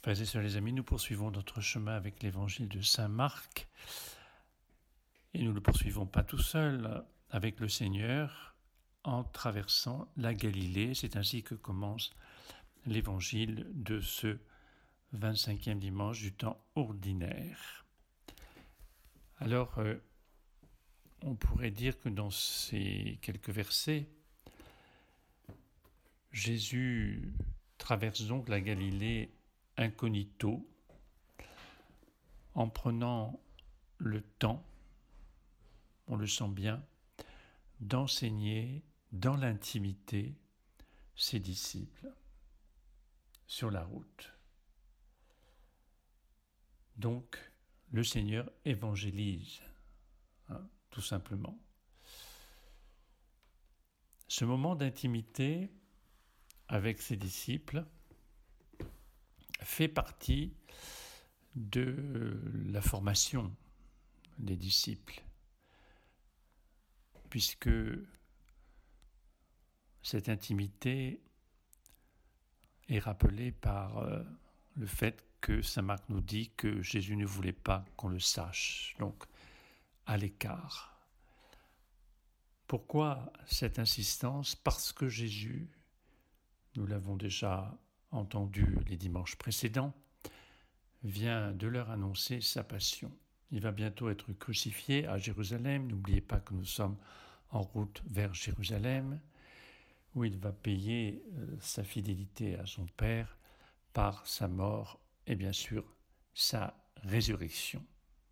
Frères et sœurs les amis, nous poursuivons notre chemin avec l'évangile de Saint Marc et nous ne le poursuivons pas tout seul avec le Seigneur en traversant la Galilée. C'est ainsi que commence l'évangile de ce 25e dimanche du temps ordinaire. Alors, on pourrait dire que dans ces quelques versets, Jésus traverse donc la Galilée incognito, en prenant le temps, on le sent bien, d'enseigner dans l'intimité ses disciples sur la route. Donc, le Seigneur évangélise, tout simplement. Ce moment d'intimité avec ses disciples fait partie de la formation des disciples, puisque cette intimité est rappelée par le fait que saint Marc nous dit que Jésus ne voulait pas qu'on le sache, donc à l'écart. Pourquoi cette insistance ? Parce que Jésus, nous l'avons déjà entendu les dimanches précédents, vient de leur annoncer sa passion. Il va bientôt être crucifié à Jérusalem. N'oubliez pas que nous sommes en route vers Jérusalem, où il va payer sa fidélité à son Père par sa mort et bien sûr sa résurrection.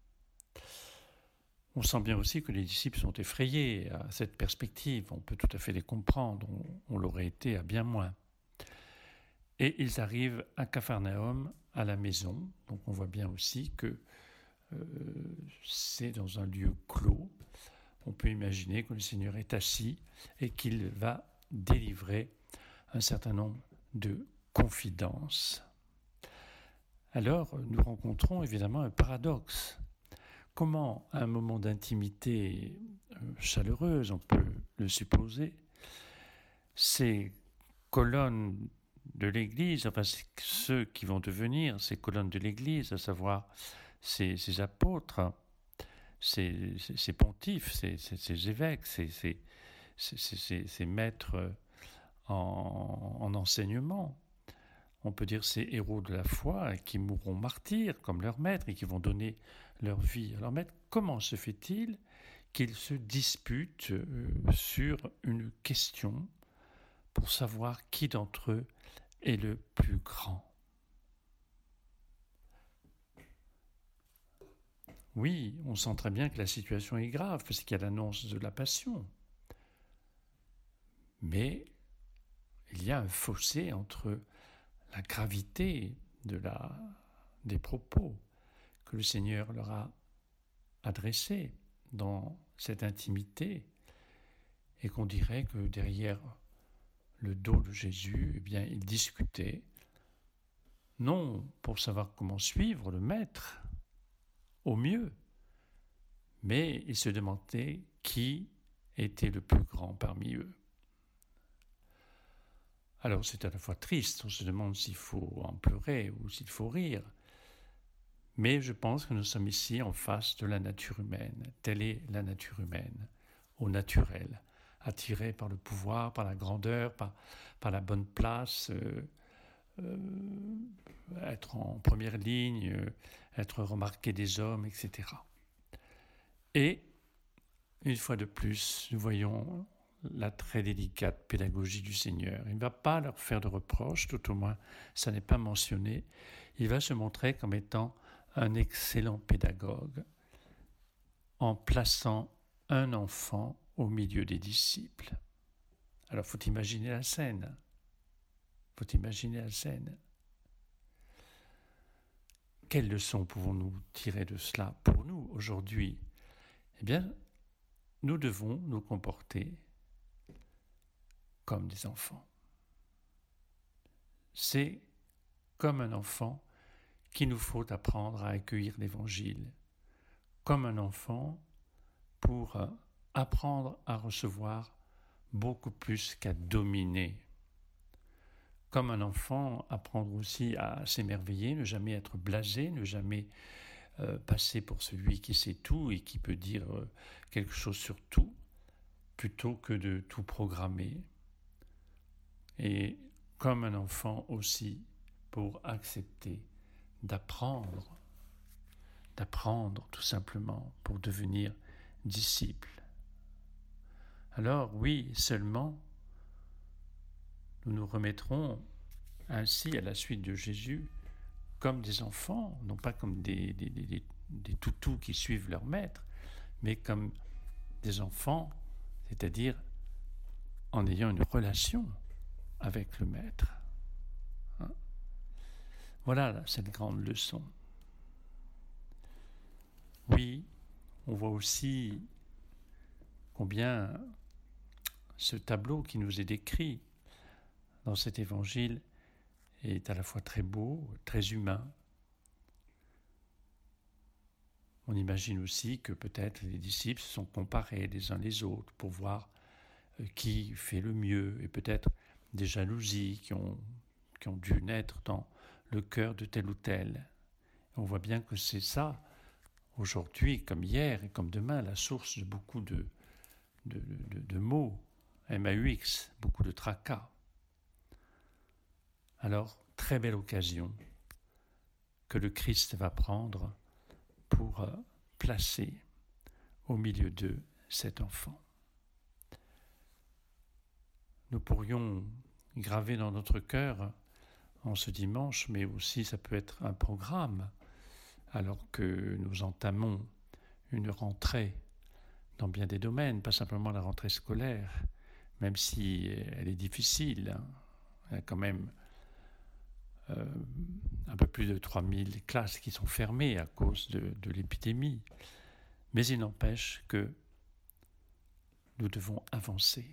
On sent bien aussi que les disciples sont effrayés à cette perspective. On peut tout à fait les comprendre. On l'aurait été à bien moins. Et ils arrivent à Capharnaüm, à la maison. Donc on voit bien aussi que c'est dans un lieu clos. On peut imaginer que le Seigneur est assis et qu'il va délivrer un certain nombre de confidences. Alors nous rencontrons évidemment un paradoxe. Comment, à un moment d'intimité chaleureuse, on peut le supposer, ces colonnes de l'Église, enfin ceux qui vont devenir ces colonnes de l'Église, à savoir ces apôtres, ces pontifes, ces évêques, ces maîtres en enseignement, on peut dire ces héros de la foi qui mourront martyrs comme leurs maîtres et qui vont donner leur vie à leur maître. Comment se fait-il qu'ils se disputent sur une question pour savoir qui d'entre eux est le plus grand? Oui, on sent très bien que la situation est grave parce qu'il y a l'annonce de la passion. Mais il y a un fossé entre la gravité des propos que le Seigneur leur a adressés dans cette intimité et qu'on dirait que derrière le dos de Jésus, eh bien, il discutait, non pour savoir comment suivre le Maître au mieux, mais il se demandait qui était le plus grand parmi eux. Alors c'est à la fois triste, on se demande s'il faut en pleurer ou s'il faut rire, mais je pense que nous sommes ici en face de la nature humaine. Telle est la nature humaine, au naturel, attirée par le pouvoir, par la grandeur, par la bonne place, être en première ligne, être remarqué des hommes, etc. Et, une fois de plus, nous voyons la très délicate pédagogie du Seigneur. Il ne va pas leur faire de reproches, tout au moins ça n'est pas mentionné. Il va se montrer comme étant un excellent pédagogue en plaçant un enfant au milieu des disciples. Alors faut imaginer la scène. Quelle leçon pouvons-nous tirer de cela pour nous aujourd'hui ? Eh bien, nous devons nous comporter comme des enfants. C'est comme un enfant qu'il nous faut apprendre à accueillir l'Évangile, comme un enfant pour apprendre à recevoir beaucoup plus qu'à dominer. comme un enfant, apprendre aussi à s'émerveiller, ne jamais être blasé, ne jamais passer pour celui qui sait tout et qui peut dire quelque chose sur tout, plutôt que de tout programmer. Et comme un enfant aussi, pour accepter d'apprendre tout simplement, pour devenir disciple. Alors oui, seulement, nous nous remettrons ainsi à la suite de Jésus comme des enfants, non pas comme des toutous qui suivent leur maître, mais comme des enfants, c'est-à-dire en ayant une relation avec le maître. Voilà cette grande leçon. Oui, on voit aussi combien ce tableau qui nous est décrit dans cet évangile est à la fois très beau, très humain. On imagine aussi que peut-être les disciples se sont comparés les uns les autres pour voir qui fait le mieux, et peut-être des jalousies qui ont dû naître dans le cœur de tel ou tel. On voit bien que c'est ça, aujourd'hui comme hier et comme demain, la source de beaucoup de maux, MAUX, beaucoup de tracas. Alors, très belle occasion que le Christ va prendre pour placer au milieu d'eux cet enfant. Nous pourrions graver dans notre cœur en ce dimanche, mais aussi ça peut être un programme, alors que nous entamons une rentrée dans bien des domaines, pas simplement la rentrée scolaire, même si elle est difficile. Il y a quand même un peu plus de 3000 classes qui sont fermées à cause de l'épidémie. Mais il n'empêche que nous devons avancer.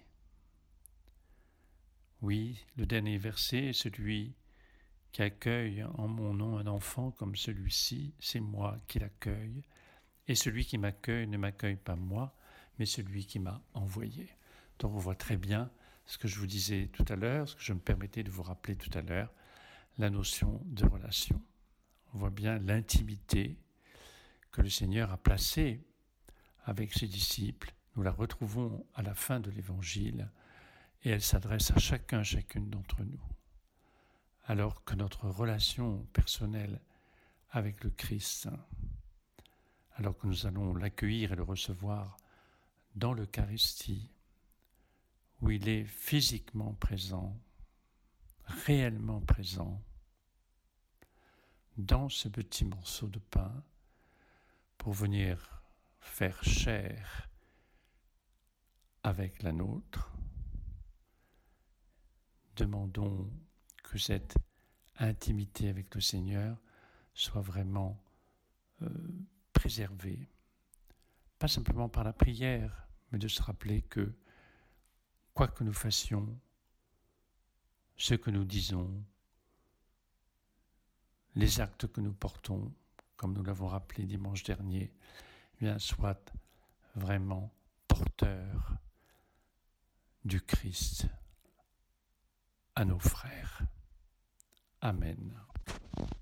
Oui, le dernier verset est celui qui accueille en mon nom un enfant comme celui-ci, c'est moi qui l'accueille. Et celui qui m'accueille ne m'accueille pas moi, mais celui qui m'a envoyé. Donc on voit très bien ce que je vous disais tout à l'heure, ce que je me permettais de vous rappeler tout à l'heure, la notion de relation. On voit bien l'intimité que le Seigneur a placée avec ses disciples. Nous la retrouvons à la fin de l'Évangile et elle s'adresse à chacune d'entre nous. Alors que notre relation personnelle avec le Christ, alors que nous allons l'accueillir et le recevoir dans l'Eucharistie, où il est physiquement présent, réellement présent, dans ce petit morceau de pain, pour venir faire chair avec la nôtre. Demandons que cette intimité avec le Seigneur soit vraiment préservée, pas simplement par la prière, mais de se rappeler que quoi que nous fassions, ce que nous disons, les actes que nous portons, comme nous l'avons rappelé dimanche dernier, bien soient vraiment porteurs du Christ à nos frères. Amen.